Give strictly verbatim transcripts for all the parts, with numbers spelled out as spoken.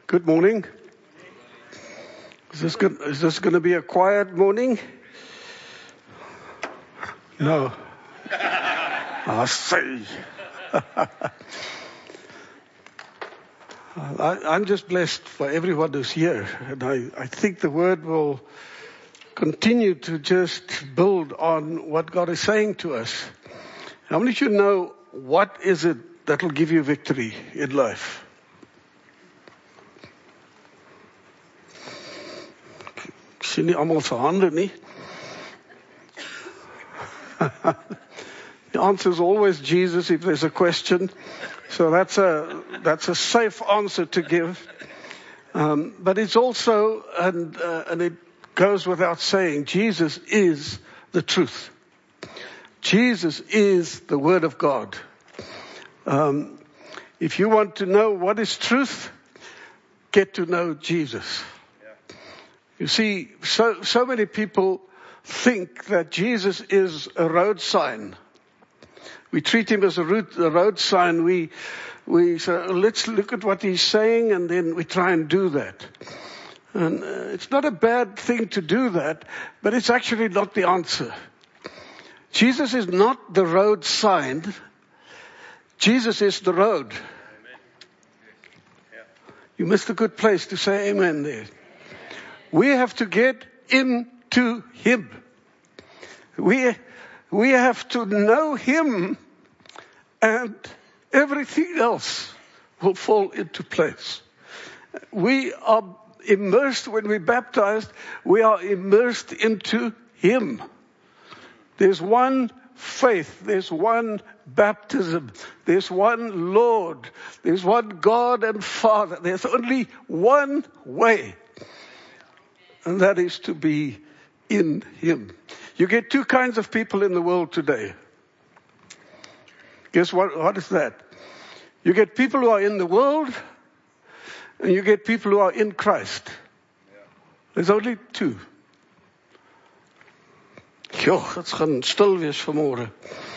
Good morning. Is this good, is this going to be a quiet morning? No. I see. I, I'm just blessed for everyone who's here. And I, I think the word will continue to just build on what God is saying to us. How many of you know what is it that will give you victory in life? Ek sien nie almal se hande nie. The answer is always Jesus if there's a question. So that's a that's a safe answer to give. Um, but it's also, and uh, and it goes without saying, Jesus is the truth. Jesus is the Word of God. Um, if you want to know what is truth, get to know Jesus. You see, so so many people think that Jesus is a road sign. We treat him as a road, a road sign. We we say, let's look at what he's saying, and then we try and do that. And uh, it's not a bad thing to do that, but it's actually not the answer. Jesus is not the road sign. Jesus is the road. Amen. Yeah. You missed a good place to say amen there. We have to get into him. We, we have to know him, and everything else will fall into place. We are immersed, when we're baptized, we are immersed into him. There's one faith, there's one baptism, there's one Lord, there's one God and Father. There's only one way. And that is to be in him. You get two kinds of people in the world today. Guess what? What is that? You get people who are in the world, and you get people who are in Christ. There's only two. Jo, het gaan stil wees vanmorgen.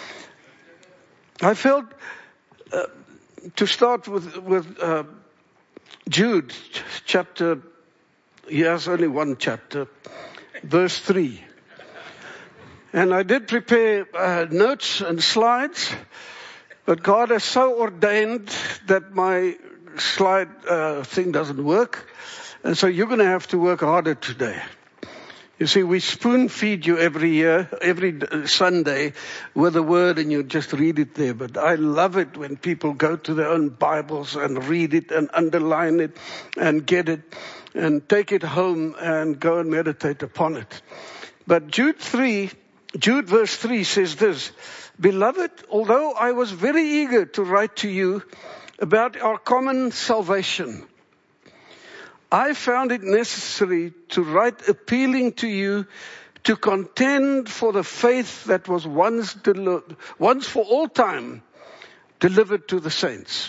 I felt uh, to start with with uh, Jude chapter. He has only one chapter, verse three. And I did prepare uh, notes and slides, but God has so ordained that my slide uh, thing doesn't work. And so you're going to have to work harder today. You see, we spoon feed you every year, every Sunday with a word, and you just read it there. But I love it when people go to their own Bibles and read it and underline it and get it and take it home and go and meditate upon it. But Jude three, Jude verse three says this: Beloved, although I was very eager to write to you about our common salvation, I found it necessary to write appealing to you to contend for the faith that was once deli- once for all time delivered to the saints.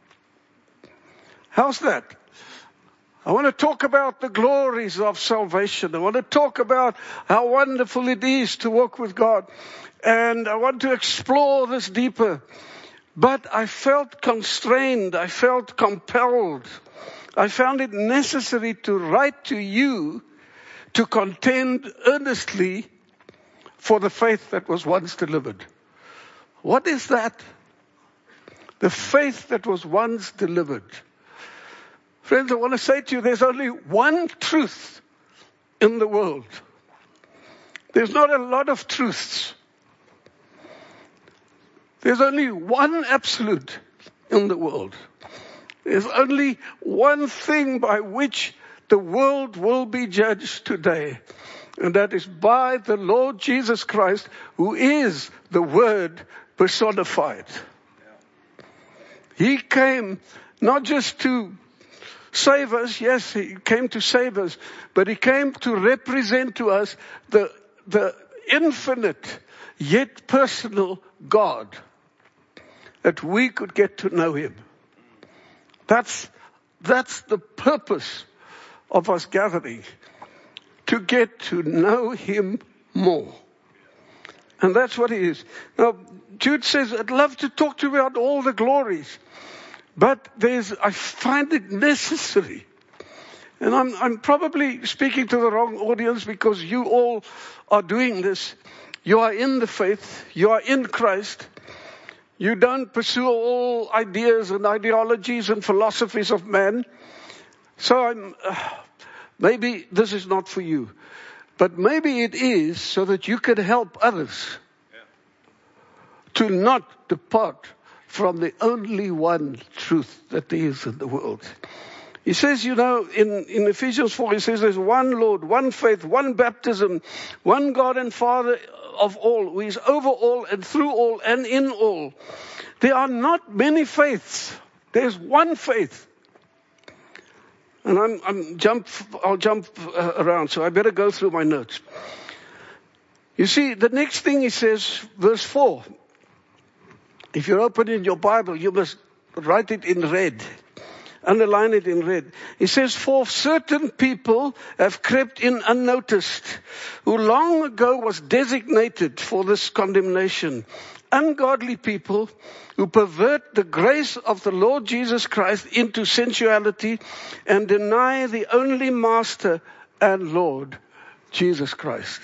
How's that? I want to talk about the glories of salvation. I want to talk about how wonderful it is to walk with God. And I want to explore this deeper. But I felt constrained. I felt compelled. I found it necessary to write to you to contend earnestly for the faith that was once delivered. What is that? The faith that was once delivered. Friends, I want to say to you, there's only one truth in the world. There's not a lot of truths. There's only one absolute in the world. There's only one thing by which the world will be judged today. And that is by the Lord Jesus Christ, who is the Word personified. He came not just to save us. Yes, he came to save us. But he came to represent to us the, the infinite yet personal God. That we could get to know him. That's, that's the purpose of us gathering. To get to know him more. And that's what it is. Now, Jude says, I'd love to talk to you about all the glories. But there's, I find it necessary. And I'm, I'm probably speaking to the wrong audience because you all are doing this. You are in the faith. You are in Christ. You don't pursue all ideas and ideologies and philosophies of man. So I'm, uh, maybe this is not for you. But maybe it is so that you can help others to not depart from the only one truth that there is in the world. He says, you know, in, in Ephesians four, he says there's one Lord, one faith, one baptism, one God and Father of all, who is over all and through all and in all. There are not many faiths. There's one faith. And I'm, I'm jump, I'll jump uh, around, so I better go through my notes. You see, the next thing he says, verse four. If you're open in your Bible, you must write it in red. Underline it in red. He says, for certain people have crept in unnoticed, who long ago was designated for this condemnation. Ungodly people who pervert the grace of the Lord Jesus Christ into sensuality and deny the only Master and Lord, Jesus Christ.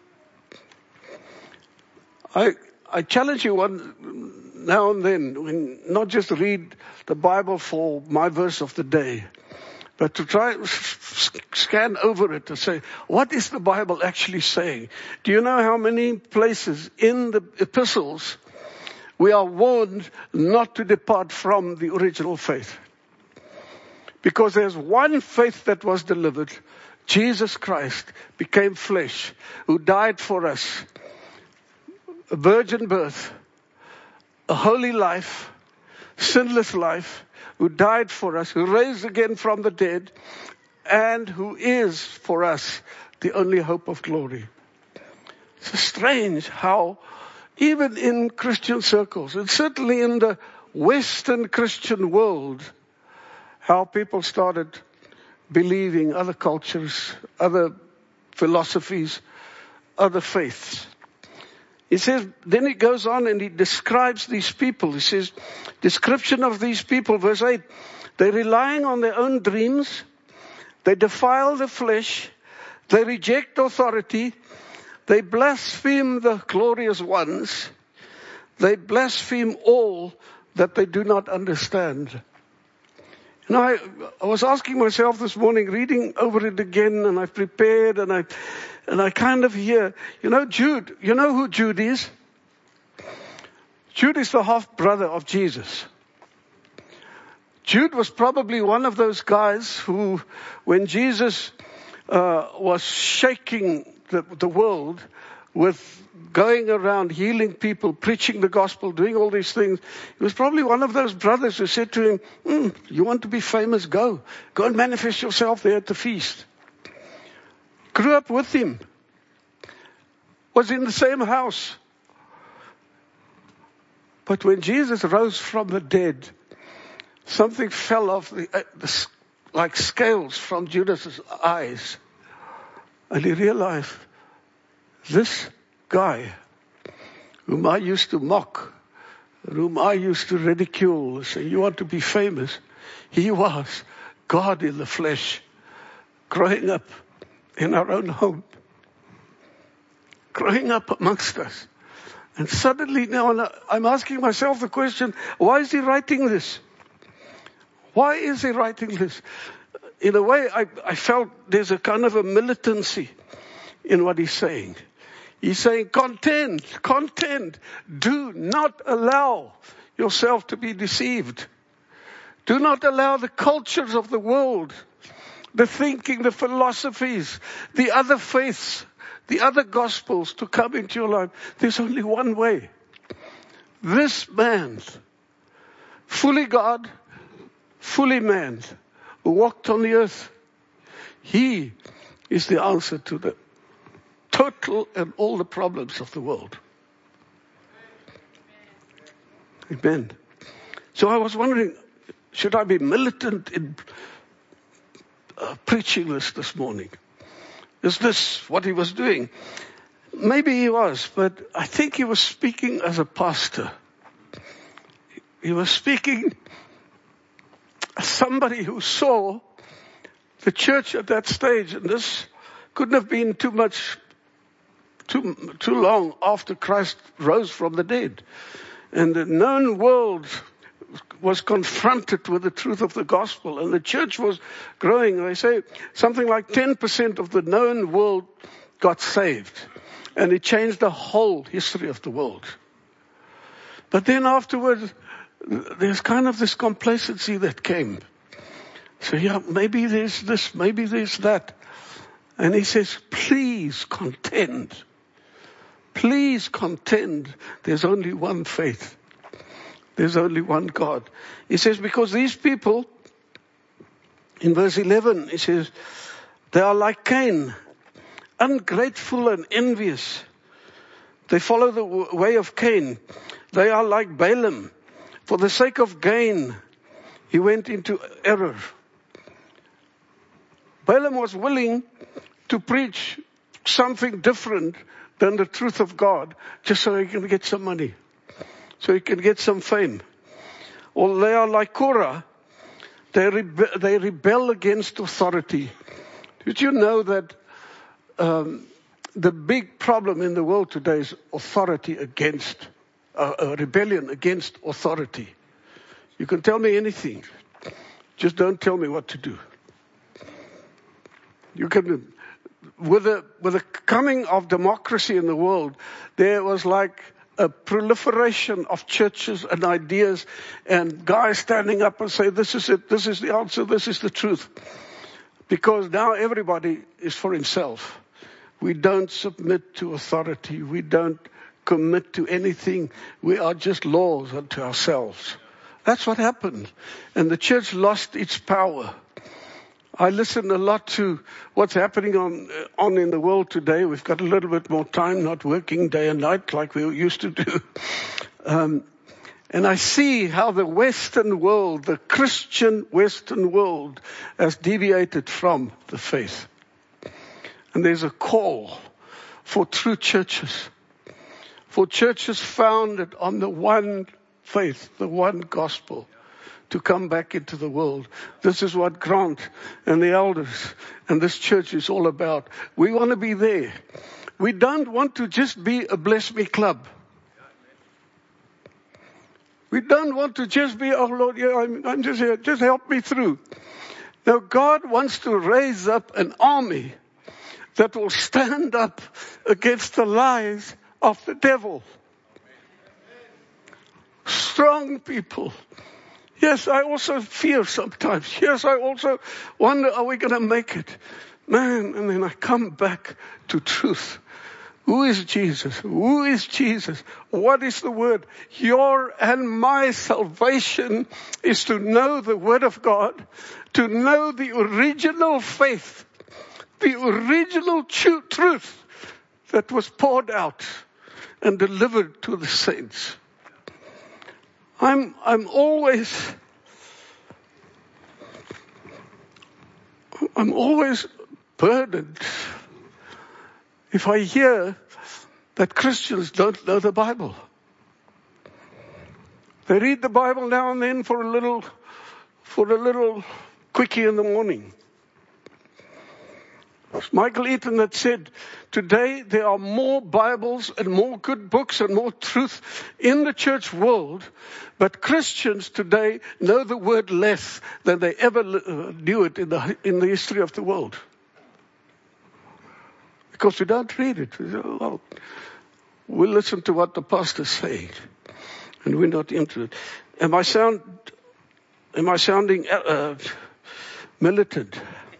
I, I challenge you one now and then, when not just read the Bible for my verse of the day, but to try to scan over it and say, what is the Bible actually saying? Do you know how many places in the epistles we are warned not to depart from the original faith? Because there's one faith that was delivered. Jesus Christ became flesh, who died for us. A virgin birth, a holy life, sinless life, who died for us, who raised again from the dead, and who is for us the only hope of glory. It's strange how even in Christian circles, and certainly in the Western Christian world, how people started believing other cultures, other philosophies, other faiths. He says, then he goes on and he describes these people. He says, description of these people, verse eight, they're relying on their own dreams. They defile the flesh. They reject authority. They blaspheme the glorious ones. They blaspheme all that they do not understand. You know, I, I was asking myself this morning, reading over it again, and I've prepared, and I, and I kind of hear, you know, Jude, you know who Jude is? Jude is the half brother of Jesus. Jude was probably one of those guys who, when Jesus uh, was shaking the, the world with going around healing people, preaching the gospel, doing all these things, he was probably one of those brothers who said to him, mm, you want to be famous? Go. Go and manifest yourself there at the feast. Grew up with him. Was in the same house. But when Jesus rose from the dead, something fell off the, uh, the, like scales from Judas's eyes. And he realized, this guy whom I used to mock, whom I used to ridicule, say, you want to be famous? He was God in the flesh, growing up in our own home, growing up amongst us. And suddenly now I'm asking myself the question, why is he writing this? Why is he writing this? In a way, I, I felt there's a kind of a militancy in what he's saying. He's saying, contend, contend. Do not allow yourself to be deceived. Do not allow the cultures of the world, the thinking, the philosophies, the other faiths, the other gospels to come into your life. There's only one way. This man, fully God, fully man, who walked on the earth, he is the answer to the total and all the problems of the world. Amen. So I was wondering, should I be militant in uh, preaching this this morning? Is this what he was doing? Maybe he was, but I think he was speaking as a pastor. He was speaking somebody who saw the church at that stage, and this couldn't have been too much, too, too long after Christ rose from the dead. And the known world was confronted with the truth of the gospel, and the church was growing. They say something like ten percent of the known world got saved, and it changed the whole history of the world. But then afterwards, there's kind of this complacency that came. So yeah, maybe there's this, maybe there's that. And he says, please contend. Please contend. There's only one faith. There's only one God. He says, because these people, in verse eleven, he says, they are like Cain, ungrateful and envious. They follow the way of Cain. They are like Balaam. For the sake of gain, he went into error. Balaam was willing to preach something different than the truth of God, just so he can get some money, so he can get some fame. Or they are like Korah. They, rebe- they rebel against authority. Did you know that um, the big problem in the world today is authority against, uh, uh, rebellion against authority? You can tell me anything. Just don't tell me what to do. You can, with the, with the coming of democracy in the world, there was like a proliferation of churches and ideas and guys standing up and say, this is it, this is the answer, this is the truth. Because now everybody is for himself. We don't submit to authority. We don't commit to anything. We are just laws unto ourselves. That's what happened. And the church lost its power. I listen a lot to what's happening on on in the world today. We've got a little bit more time, not working day and night like we used to do. Um, and I see how the Western world, the Christian Western world, has deviated from the faith. And there's a call for true churches, for churches founded on the one faith, the one gospel, to come back into the world. This is what Grant and the elders and this church is all about. We want to be there. We don't want to just be a Bless Me club. We don't want to just be, oh Lord, yeah, I'm, I'm just here, just help me through. Now God wants to raise up an army that will stand up against the lies of the devil. Strong people. Yes, I also fear sometimes. Yes, I also wonder, are we going to make it? Man, and then I come back to truth. Who is Jesus? Who is Jesus? What is the word? Your and my salvation is to know the word of God, to know the original faith, the original truth that was poured out and delivered to the saints. I'm, I'm always, I'm always burdened if I hear that Christians don't know the Bible. They read the Bible now and then for a little, for a little quickie in the morning. It's Michael Eaton that said, today there are more Bibles and more good books and more truth in the church world, but Christians today know the word less than they ever knew it in the, in the history of the world. Because we don't read it. Well, we listen to what the pastor's saying, and we're not into it. Am I sound? Am I sounding uh, militant?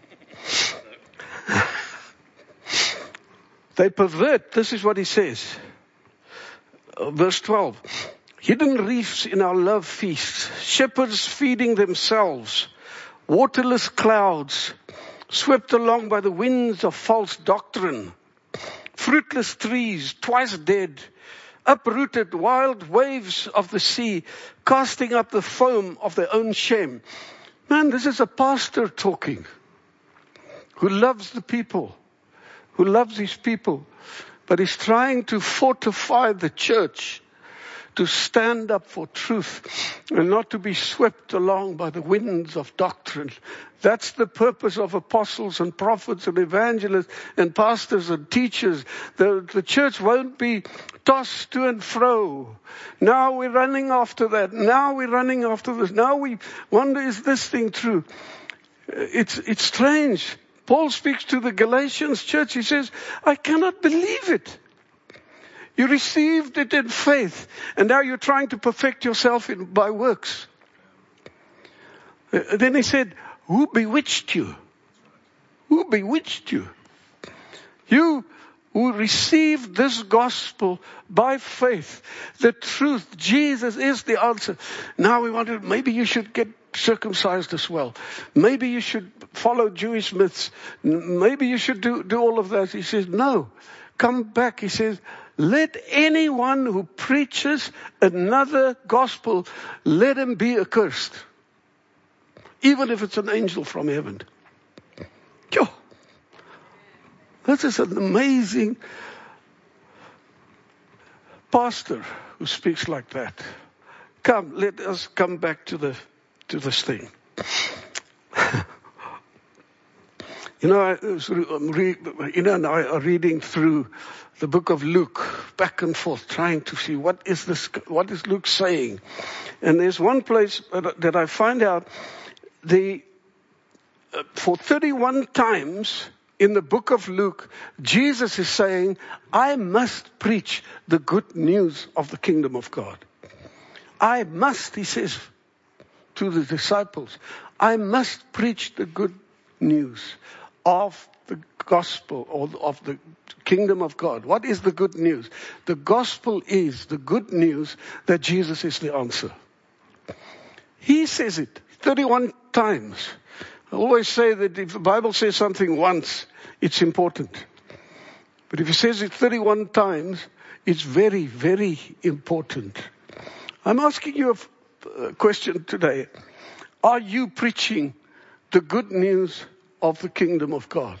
They pervert. This is what he says. Uh, verse twelve. Hidden reefs in our love feasts, shepherds feeding themselves, waterless clouds, swept along by the winds of false doctrine, fruitless trees, twice dead, uprooted wild waves of the sea, casting up the foam of their own shame. Man, this is a pastor talking, who loves the people, who loves his people, but he's trying to fortify the church to stand up for truth and not to be swept along by the winds of doctrine. That's the purpose of apostles and prophets and evangelists and pastors and teachers. The, the church won't be tossed to and fro. Now we're running after that. Now we're running after this. Now we wonder, is this thing true? It's, it's strange. Paul speaks to the Galatians church. He says, I cannot believe it. You received it in faith, and now you're trying to perfect yourself in, by works. Uh, then he said, who bewitched you? Who bewitched you? You who received this gospel by faith, the truth, Jesus is the answer. Now we want to, maybe you should get circumcised as well. Maybe you should follow Jewish myths. Maybe you should do, do all of that. He says, no, come back. He says, let anyone who preaches another gospel, let him be accursed. Even if it's an angel from heaven. Yo, this is an amazing pastor who speaks like that. Come, let us come back to the to this thing. You know, I was re, you know, and I are reading through the book of Luke, back and forth, trying to see what is this, what is Luke saying. And there's one place that I find out the uh, for thirty-one times in the book of Luke, Jesus is saying, I must preach the good news of the kingdom of God. I must, he says to the disciples, I must preach the good news of the gospel or of the kingdom of God. What is the good news? The gospel is the good news that Jesus is the answer. He says it thirty-one times. I always say that if the Bible says something once, it's important. But if he says it thirty-one times, it's very, very important. I'm asking you a question today. Are you preaching the good news of the kingdom of God?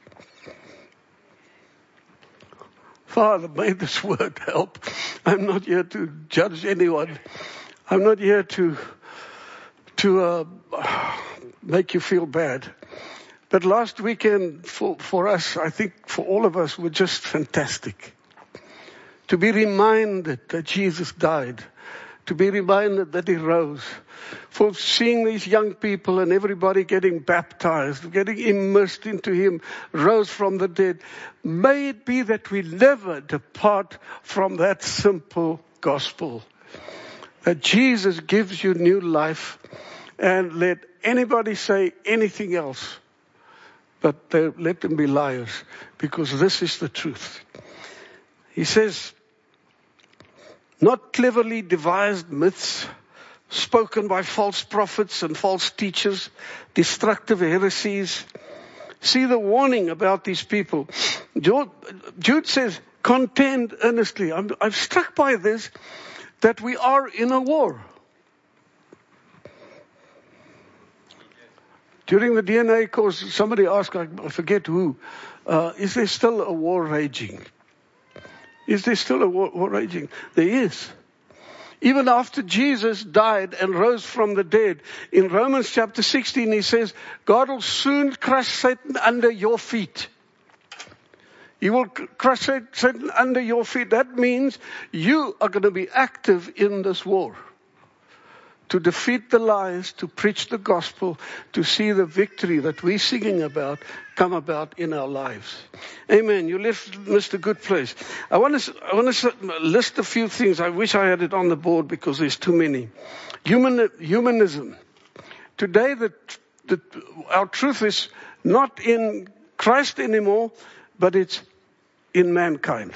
Father, may this word help. I'm not here to judge anyone. I'm not here to to uh, make you feel bad. But last weekend for, for us, I think for all of us, were just fantastic. To be reminded that Jesus died. To be reminded that he rose. For seeing these young people and everybody getting baptized, getting immersed into him, rose from the dead. May it be that we never depart from that simple gospel. That Jesus gives you new life, and let anybody say anything else, but they, let them be liars, because this is the truth. He says, not cleverly devised myths spoken by false prophets and false teachers, destructive heresies. See the warning about these people. Jude says, contend earnestly. I'm, I'm struck by this, that we are in a war. During the D N A course, somebody asked, I forget who, uh, is there still a war raging? Is there still a war, war raging? There is. Even after Jesus died and rose from the dead, in Romans chapter sixteen, he says, God will soon crush Satan under your feet. He will crush Satan under your feet. That means you are going to be active in this war. To defeat the lies, to preach the gospel, to see the victory that we're singing about come about in our lives. Amen. You left missed a good place. I want to I want to list a few things. I wish I had it on the board because there's too many. Human humanism. Today, the, the our truth is not in Christ anymore, but it's in mankind.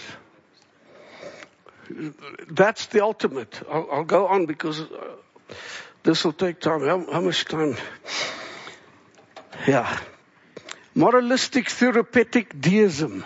That's the ultimate. I'll, I'll go on because. Uh, This will take time. How, how much time? Yeah. Moralistic, therapeutic deism.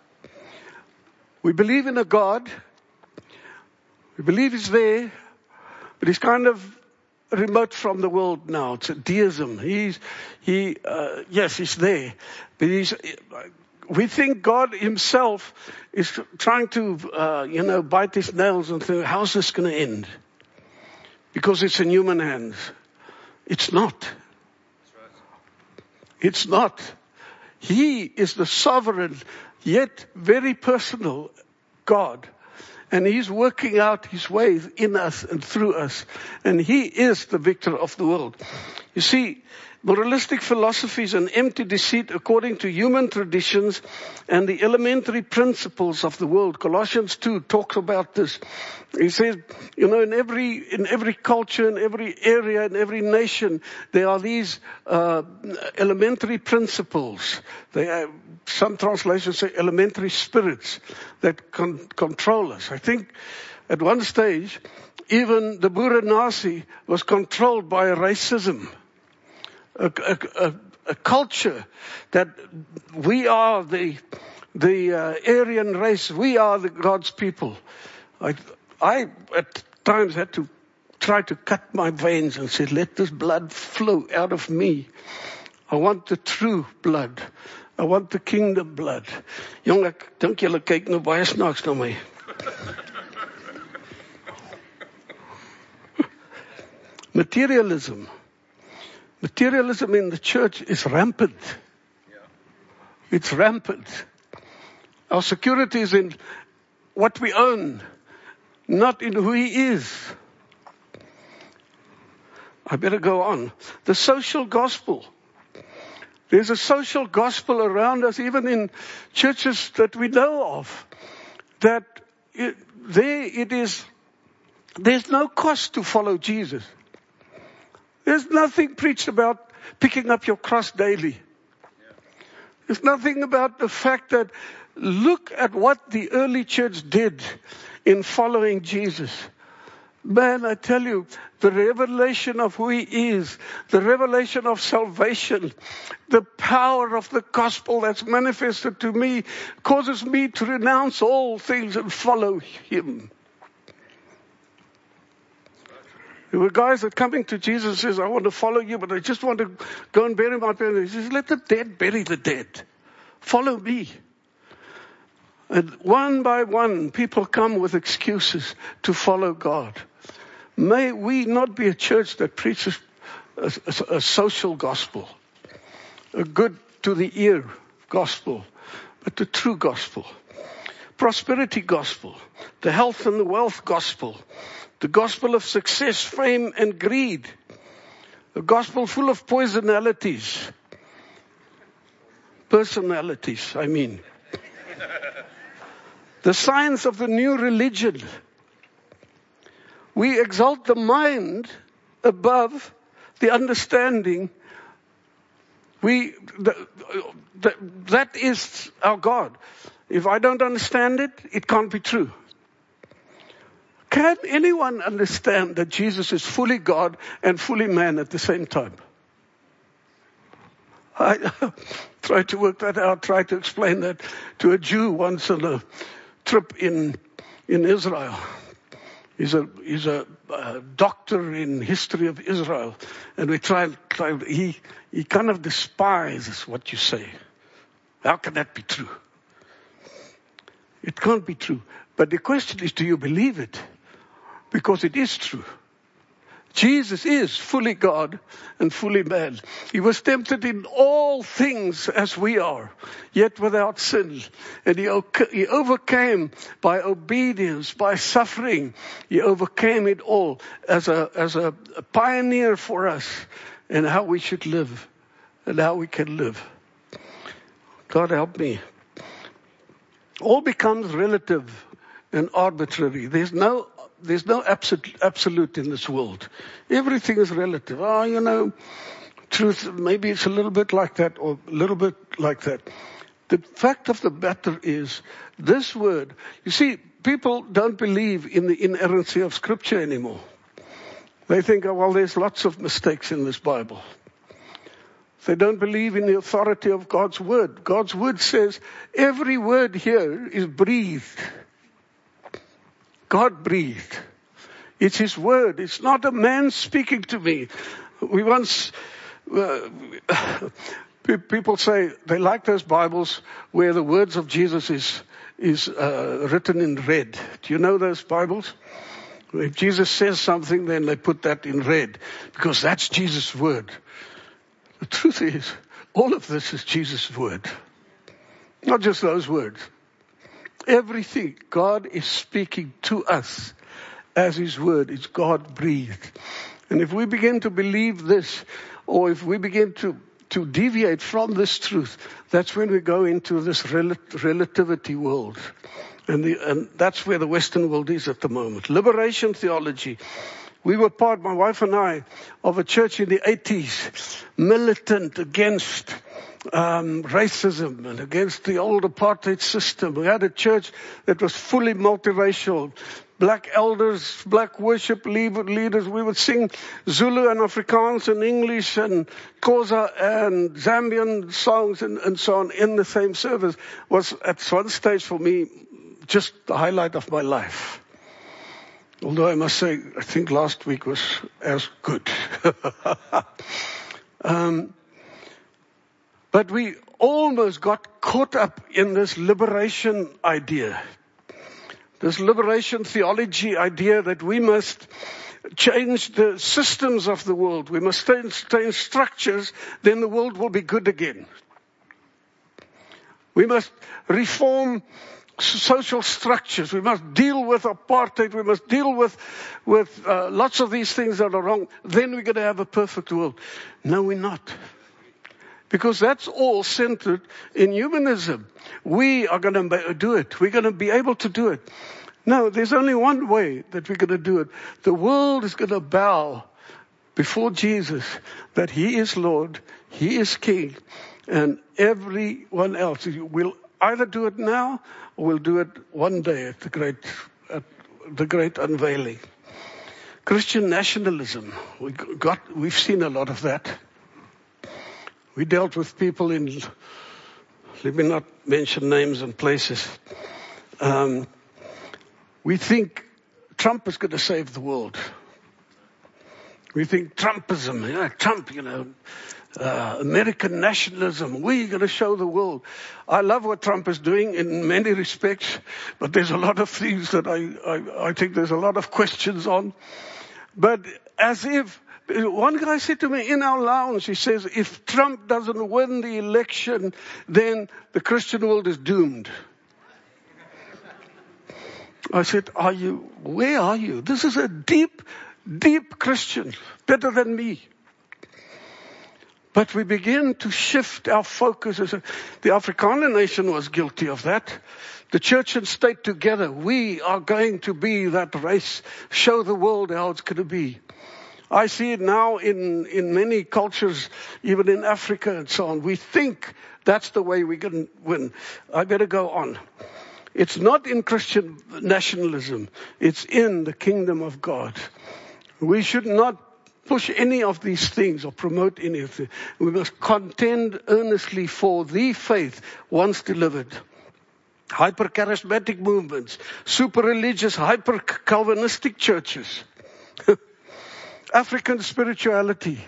We believe in a God. We believe he's there, but he's kind of remote from the world now. It's a deism. He's, he, uh, yes, he's there, but he's, we think God himself is trying to, uh, you know, bite his nails and think, how's this going to end? Because it's in human hands. It's not. It's not. He is the sovereign, yet very personal God. And he's working out his ways in us and through us. And he is the victor of the world. You see, moralistic philosophy is an empty deceit according to human traditions and the elementary principles of the world. Colossians two talks about this. He says, you know, in every, in every culture, in every area, in every nation, there are these, uh, elementary principles. They are, some translations say elementary spirits that con- control us. I think at one stage, even the Boer Nazi was controlled by racism. A, a, a, a culture that we are the, the uh, Aryan race. We are the God's people. I, I at times had to try to cut my veins and say, let this blood flow out of me. I want the true blood. I want the kingdom blood. Jong, ek dink julle kyk nou baie snaaks na my. Materialism. Materialism in the church is rampant. It's rampant. Our security is in what we own, not in who he is. I better go on. The social gospel. There's a social gospel around us, even in churches that we know of, that it, there it is, there's no cost to follow Jesus. There's nothing preached about picking up your cross daily. There's nothing about the fact that look at what the early church did in following Jesus. Man, I tell you, the revelation of who he is, the revelation of salvation, the power of the gospel that's manifested to me causes me to renounce all things and follow him. There were guys that coming to Jesus and says, I want to follow you, but I just want to go and bury my parents. He says, let the dead bury the dead. Follow me. And one by one, people come with excuses to follow God. May we not be a church that preaches a, a, a social gospel, a good to the ear gospel, but the true gospel. Prosperity gospel, the health and the wealth gospel, the gospel of success, fame, and greed, a gospel full of poisonalities, personalities, I mean. The science of the new religion. We exalt the mind above the understanding. We, the, the, that is our God. If I don't understand it, it can't be true. Can anyone understand that Jesus is fully God and fully man at the same time? I tried to work that out, tried to explain that to a Jew once on a trip in in Israel. He's a he's a uh, doctor in history of Israel, and we tried. Try, he he kind of despises what you say. How can that be true? It can't be true. But the question is, do you believe it? Because it is true. Jesus is fully God and fully man. He was tempted in all things as we are, yet without sin. And he, he overcame by obedience, by suffering. He overcame it all as a, as a, a pioneer for us in how we should live and how we can live. God help me. All becomes relative and arbitrary. There's no There's no absolute, absolute in this world. Everything is relative. Oh, you know, truth, maybe it's a little bit like that or a little bit like that. The fact of the matter is, this word, you see, people don't believe in the inerrancy of Scripture anymore. They think, oh, well, there's lots of mistakes in this Bible. They don't believe in the authority of God's word. God's word says every word here is breathed. God breathed. It's his word. It's not a man speaking to me. We once, uh, Pe- People say they like those Bibles where the words of Jesus is is uh, written in red. Do you know those Bibles? If Jesus says something, then they put that in red because that's Jesus' word. The truth is, all of this is Jesus' word. Not just those words. Everything God is speaking to us as His word is God breathed. And if we begin to believe this, or if we begin to to deviate from this truth, that's when we go into this rel- relativity world. And, the, and that's where the Western world is at the moment. Liberation theology. We were part, my wife and I, of a church in the eighties, militant against um, racism and against the old apartheid system. We had a church that was fully multiracial. Black elders, black worship leaders. We would sing Zulu and Afrikaans and English and Xhosa and Zambian songs and, and so on in the same service. Was at one stage for me just the highlight of my life. Although I must say, I think last week was as good. um, but we almost got caught up in this liberation idea. This liberation theology idea that we must change the systems of the world. We must change structures, then the world will be good again. We must reform social structures. We must deal with apartheid. We must deal with, with uh, lots of these things that are wrong. Then we're going to have a perfect world. No, we're not. Because that's all centered in humanism. We are going to do it. We're going to be able to do it. No, there's only one way that we're going to do it. The world is going to bow before Jesus that He is Lord, He is King, and everyone else will either do it now or will do it one day at the great, at the great unveiling. Christian nationalism. We got, we've seen a lot of that. We dealt with people in, let me not mention names and places. Um, we think Trump is going to save the world. We think Trumpism, you know, Trump, you know, uh, American nationalism, we're going to show the world. I love what Trump is doing in many respects, but there's a lot of things that I, I, I think there's a lot of questions on. But as if, one guy said to me in our lounge, he says, if Trump doesn't win the election, then the Christian world is doomed. I said, are you, where are you? This is a deep, deep Christian, better than me. But we begin to shift our focus. The Afrikaner nation was guilty of that. The church and state together, we are going to be that race, show the world how it's going to be. I see it now in, in many cultures, even in Africa and so on. We think that's the way we're going to win. I better go on. It's not in Christian nationalism. It's in the kingdom of God. We should not push any of these things or promote any of them. We must contend earnestly for the faith once delivered. Hyper-charismatic movements, super-religious, hyper-Calvinistic churches. African spirituality.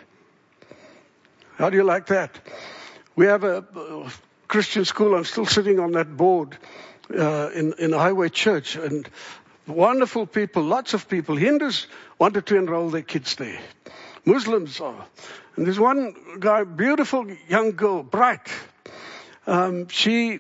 How do you like that? We have a, a Christian school. I'm still sitting on that board uh, in, in a highway church. And wonderful people, lots of people. Hindus wanted to enroll their kids there. Muslims are. And there's one guy, beautiful young girl, bright. Um, she,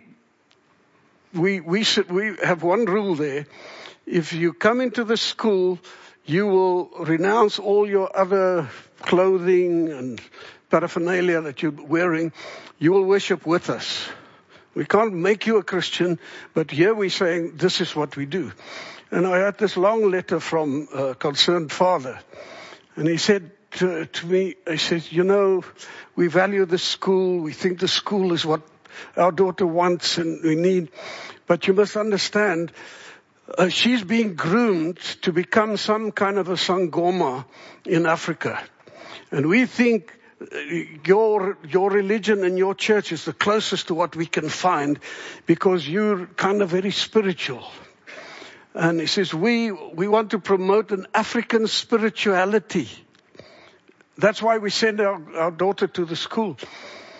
we, we should, we have one rule there. If you come into the school, you will renounce all your other clothing and paraphernalia that you're wearing. You will worship with us. We can't make you a Christian, but here we're saying this is what we do. And I had this long letter from a concerned father. And he said to, to me, he said, you know, we value the school. We think the school is what our daughter wants and we need. But you must understand, Uh, she's being groomed to become some kind of a Sangoma in Africa. And we think your, your religion and your church is the closest to what we can find because you're kind of very spiritual. And he says, we, we want to promote an African spirituality. That's why we send our, our daughter to the school.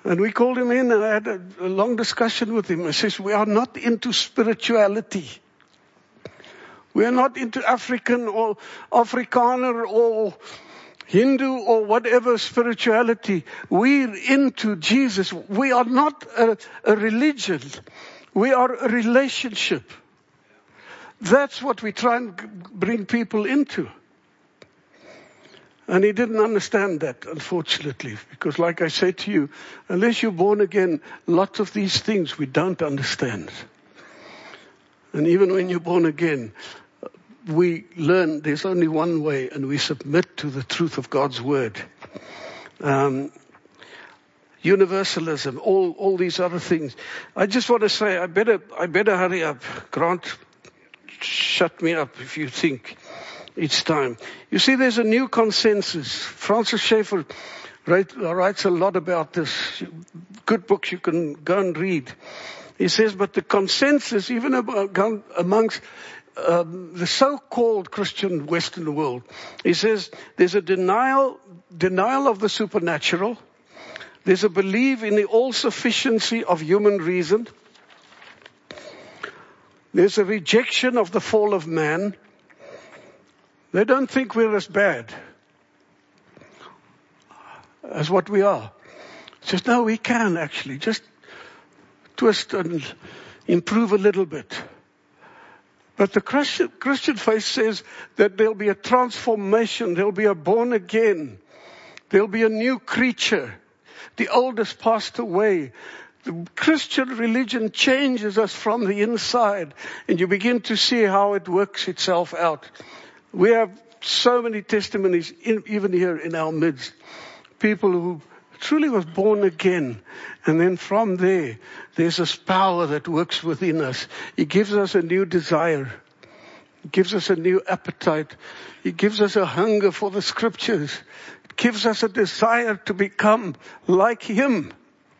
And we called him in and I had a, a long discussion with him. I says, we are not into spirituality. We are not into African or Afrikaner or Hindu or whatever spirituality. We're into Jesus. We are not a, a religion. We are a relationship. That's what we try and bring people into. And he didn't understand that, unfortunately, because like I said to you, unless you're born again, lots of these things we don't understand. And even when you're born again, we learn there's only one way, and we submit to the truth of God's word. Um, universalism, all all these other things. I just want to say, I better I better hurry up. Grant, shut me up if you think it's time. You see, there's a new consensus. Francis Schaeffer write, writes a lot about this. Good books you can go and read. He says, but the consensus, even amongst um, the so-called Christian Western world, he says there's a denial, denial of the supernatural. There's a belief in the all-sufficiency of human reason. There's a rejection of the fall of man. They don't think we're as bad as what we are. Just no, we can actually just twist and improve a little bit. But the Christian, Christian faith says that there'll be a transformation. There'll be a born again. There'll be a new creature. The old has passed away. The Christian religion changes us from the inside, and you begin to see how it works itself out. We have so many testimonies, in, even here in our midst. People who truly was born again. And then from there, there's this power that works within us. It gives us a new desire. It gives us a new appetite. It gives us a hunger for the scriptures. It gives us a desire to become like him.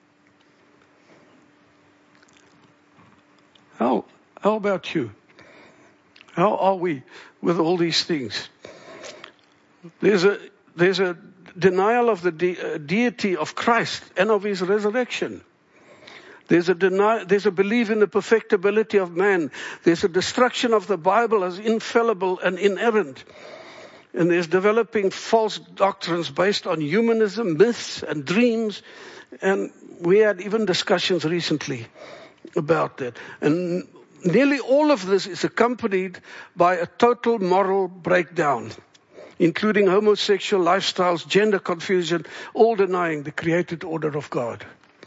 How, how about you? How are we with all these things? There's a, there's a denial of the de- uh, deity of Christ and of his resurrection. There's a deny, there's a belief in the perfectibility of man. There's a destruction of the Bible as infallible and inerrant. And there's developing false doctrines based on humanism, myths and dreams. And we had even discussions recently about that. And nearly all of this is accompanied by a total moral breakdown, including homosexual lifestyles, gender confusion, all denying the created order of God.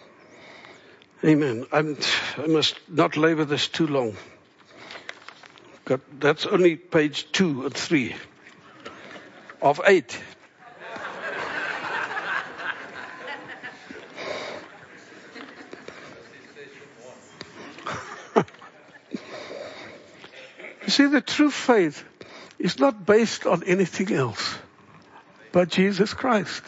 Amen. I'm, I must not labor this too long. Got, that's only page two and three of eight. You see, the true faith is not based on anything else but Jesus Christ.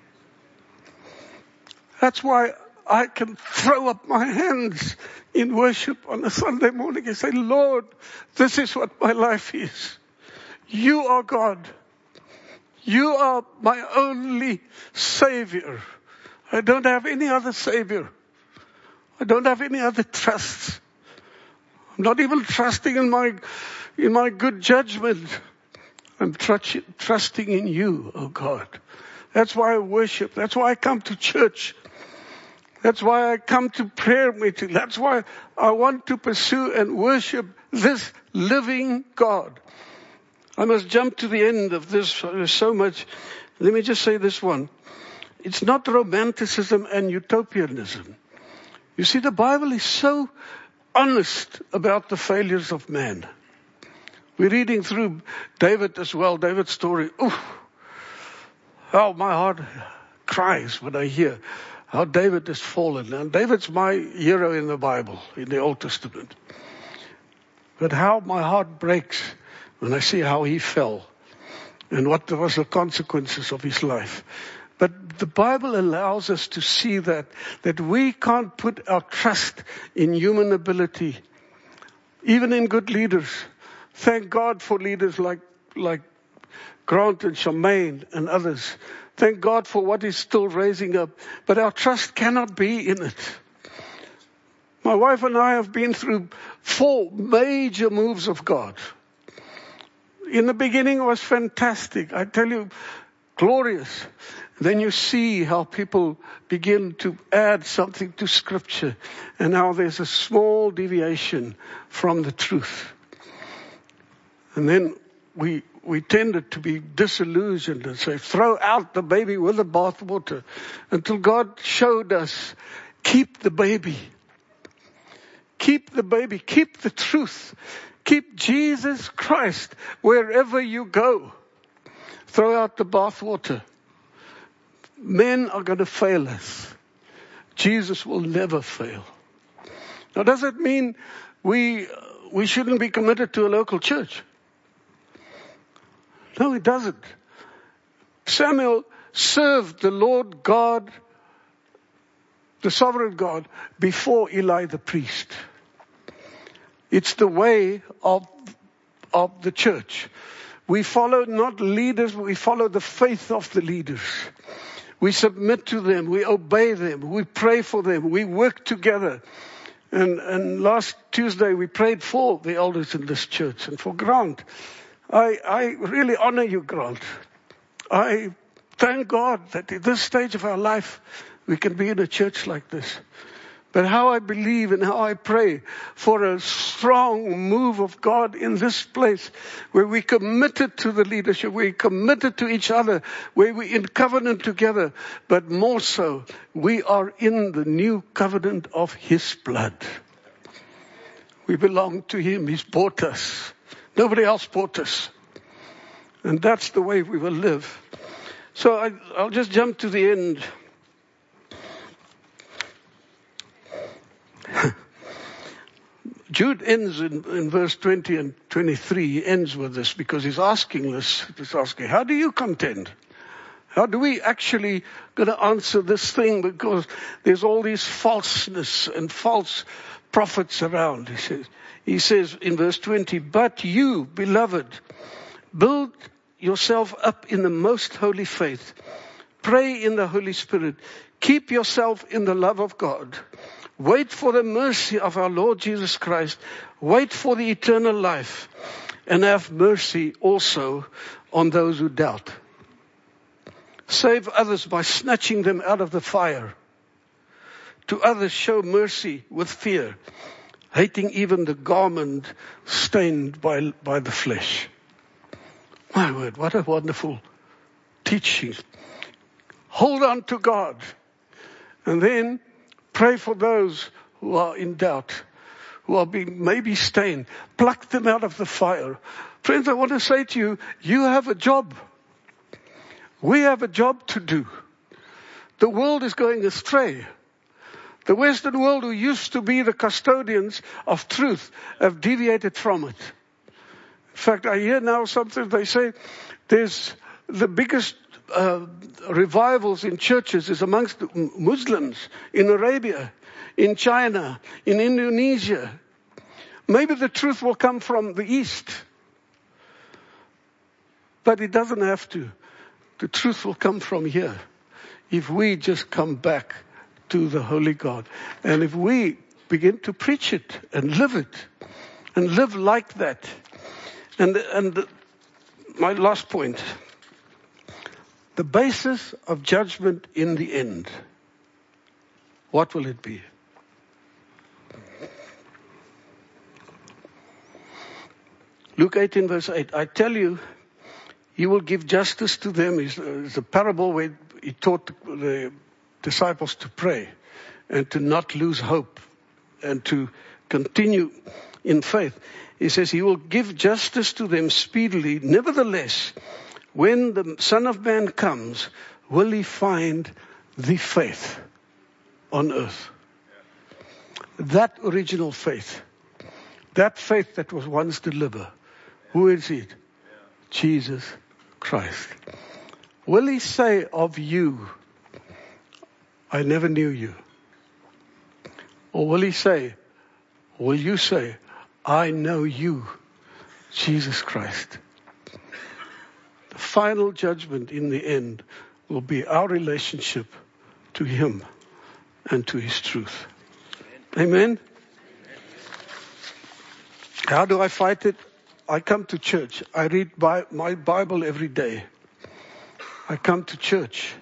That's why I can throw up my hands in worship on a Sunday morning and say, Lord, this is what my life is. You are God. You are my only Savior. I don't have any other Savior. I don't have any other trust. I'm not even trusting in my in my good judgment. I'm tr- trusting in you, oh God. That's why I worship. That's why I come to church. That's why I come to prayer meeting. That's why I want to pursue and worship this living God. I must jump to the end of this. There's so much. Let me just say this one. It's not romanticism and utopianism. You see, the Bible is so honest about the failures of man. We're reading through David as well, David's story. Ooh, how my heart cries when I hear how David has fallen. And David's my hero in the Bible, in the Old Testament. But how my heart breaks when I see how he fell and what was the consequences of his life. But the Bible allows us to see that, that we can't put our trust in human ability, even in good leaders. Thank God for leaders like, like Grant and Charmaine and others. Thank God for what He's still raising up. But our trust cannot be in it. My wife and I have been through four major moves of God. In the beginning it was fantastic. I tell you, glorious. Then you see how people begin to add something to Scripture. And now there's a small deviation from the truth. And then we we tended to be disillusioned and say, throw out the baby with the bathwater. Until God showed us, keep the baby. Keep the baby. Keep the truth. Keep Jesus Christ wherever you go. Throw out the bathwater. Men are going to fail us. Jesus will never fail. Now, does it mean we we shouldn't be committed to a local church? No, it doesn't. Samuel served the Lord God, the sovereign God, before Eli the priest. It's the way of, of the church. We follow not leaders, we follow the faith of the leaders. We submit to them, we obey them, we pray for them, we work together. And, and last Tuesday we prayed for the elders in this church and for Grant. I, I really honor you, Grant. I thank God that at this stage of our life, we can be in a church like this. But how I believe and how I pray for a strong move of God in this place, where we committed to the leadership, we committed to each other, where we in covenant together, but more so, we are in the new covenant of His blood. We belong to Him. He's bought us. Nobody else bought us. And that's the way we will live. So I, I'll just jump to the end. Jude ends in, in verse twenty and twenty-three. He ends with this because he's asking this. He's asking, how do you contend? How do we actually going to answer this thing? Because there's all these falseness and false prophets around. He says, he says in verse twenty, but you, beloved, build yourself up in the most holy faith. Pray in the Holy Spirit. Keep yourself in the love of God. Wait for the mercy of our Lord Jesus Christ. Wait for the eternal life. And have mercy also on those who doubt. Save others by snatching them out of the fire. To others show mercy with fear, hating even the garment stained by, by the flesh. My word, what a wonderful teaching. Hold on to God. And then pray for those who are in doubt, who are being maybe stained. Pluck them out of the fire. Friends, I want to say to you, you have a job. We have a job to do. The world is going astray. The Western world, who used to be the custodians of truth, have deviated from it. In fact, I hear now something, they say there's the biggest uh, revivals in churches is amongst Muslims in Arabia, in China, in Indonesia. Maybe the truth will come from the East. But it doesn't have to. The truth will come from here. If we just come back to the Holy God. And if we begin to preach it and live it. And live like that. And, and my last point. The basis of judgment in the end. What will it be? Luke eighteen verse eight. I tell you, He will give justice to them. It's a parable where He taught the disciples to pray and to not lose hope and to continue in faith. He says He will give justice to them speedily. Nevertheless, when the Son of Man comes, will He find the faith on earth? That original faith. That faith that was once delivered. Who is it? Jesus Christ. Will He say of you, I never knew you? Or will He say, will you say, I know you, Jesus Christ? The final judgment in the end will be our relationship to Him and to His truth. Amen? How do I fight it? I come to church. I read by my Bible every day. I come to church.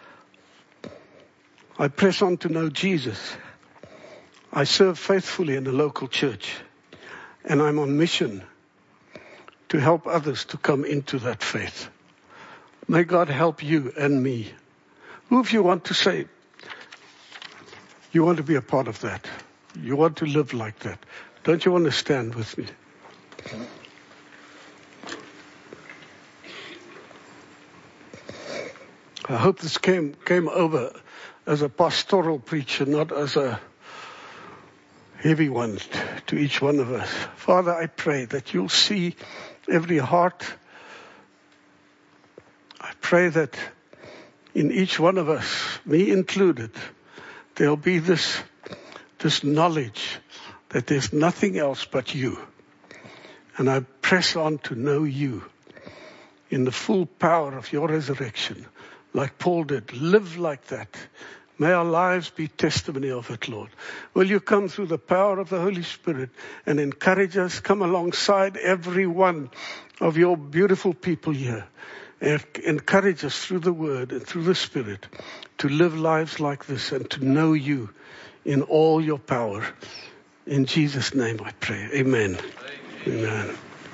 I press on to know Jesus. I serve faithfully in the local church. And I'm on mission to help others to come into that faith. May God help you and me. Who of you want to say, you want to be a part of that? You want to live like that? Don't you want to stand with me? I hope this came came over as a pastoral preacher, not as a heavy one to each one of us. Father, I pray that you'll see every heart. I pray that in each one of us, me included, there'll be this, this knowledge that there's nothing else but you. And I press on to know you in the full power of your resurrection, like Paul did. Live like that. May our lives be testimony of it, Lord. Will you come through the power of the Holy Spirit and encourage us? Come alongside every one of your beautiful people here. And encourage us through the Word and through the Spirit to live lives like this and to know you in all your power. In Jesus' name I pray. Amen. Amen. Amen.